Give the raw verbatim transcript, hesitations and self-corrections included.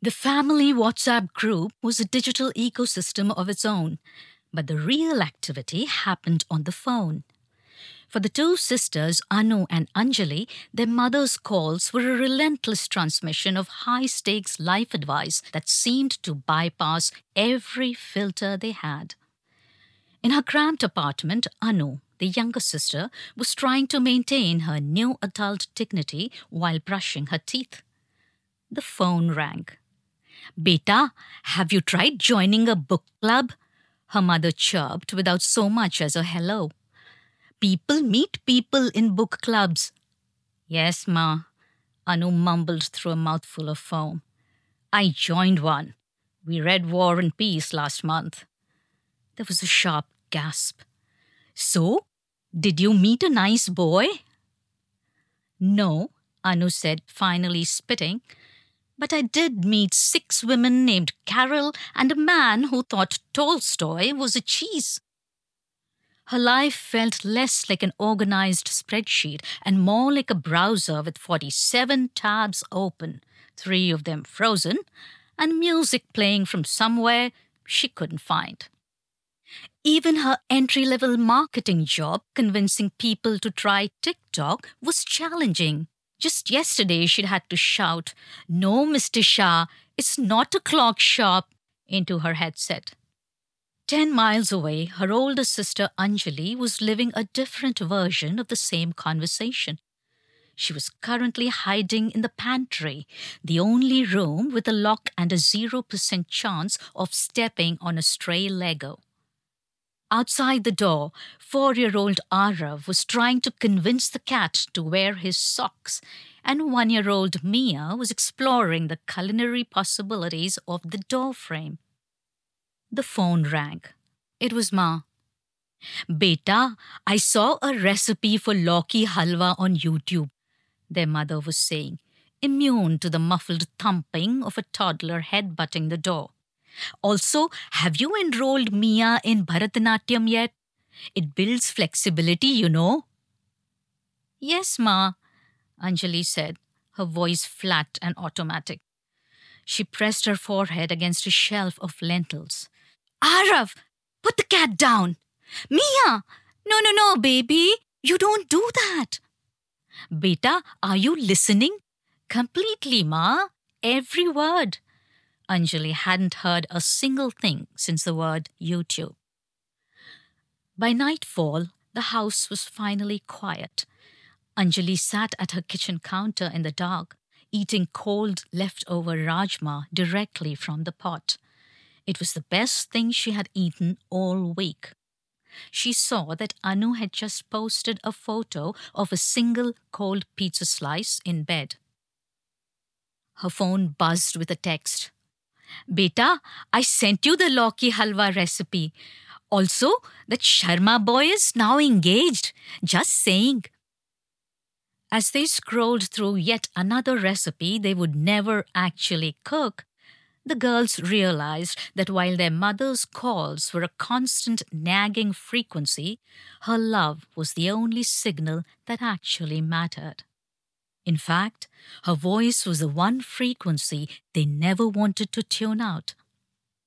The family WhatsApp group was a digital ecosystem of its own, but the real activity happened on the phone. For the two sisters, Anu and Anjali, their mother's calls were a relentless transmission of high-stakes life advice that seemed to bypass every filter they had. In her cramped apartment, Anu, the younger sister, was trying to maintain her new adult dignity while brushing her teeth. The phone rang. "Beta, have you tried joining a book club?" her mother chirped without so much as a hello. "People meet people in book clubs." "Yes, Ma," Anu mumbled through a mouthful of foam. "I joined one. We read War and Peace last month." There was a sharp gasp. "So, did you meet a nice boy?" "No," Anu said, finally spitting. "But I did meet six women named Carol and a man who thought Tolstoy was a cheese." Her life felt less like an organized spreadsheet and more like a browser with forty-seven tabs open, three of them frozen, and music playing from somewhere she couldn't find. Even her entry-level marketing job, convincing people to try TikTok, was challenging. Just yesterday, she'd had to shout, "No, Mister Shah, it's not a clock shop," into her headset. Ten miles away, her older sister Anjali was living a different version of the same conversation. She was currently hiding in the pantry, the only room with a lock and a zero percent chance of stepping on a stray Lego. Outside the door, four-year-old Arav was trying to convince the cat to wear his socks, and one-year-old Mia was exploring the culinary possibilities of the door frame. The phone rang. It was Ma. "Beta, I saw a recipe for Lauki halwa on YouTube," their mother was saying, immune to the muffled thumping of a toddler headbutting the door. "Also, have you enrolled Mia in Bharatanatyam yet? It builds flexibility, you know." "Yes, Ma," Anjali said, her voice flat and automatic. She pressed her forehead against a shelf of lentils. "Arav, put the cat down." "Mia, no, no, no, baby, you don't do that." "Beta, are you listening?" "Completely, Ma, every word." Anjali hadn't heard a single thing since the word YouTube. By nightfall, the house was finally quiet. Anjali sat at her kitchen counter in the dark, eating cold leftover rajma directly from the pot. It was the best thing she had eaten all week. She saw that Anu had just posted a photo of a single cold pizza slice in bed. Her phone buzzed with a text. "Beta, I sent you the Lauki halwa recipe. Also, that Sharma boy is now engaged. Just saying." As they scrolled through yet another recipe they would never actually cook, the girls realized that while their mother's calls were a constant nagging frequency, her love was the only signal that actually mattered. In fact, her voice was the one frequency they never wanted to tune out.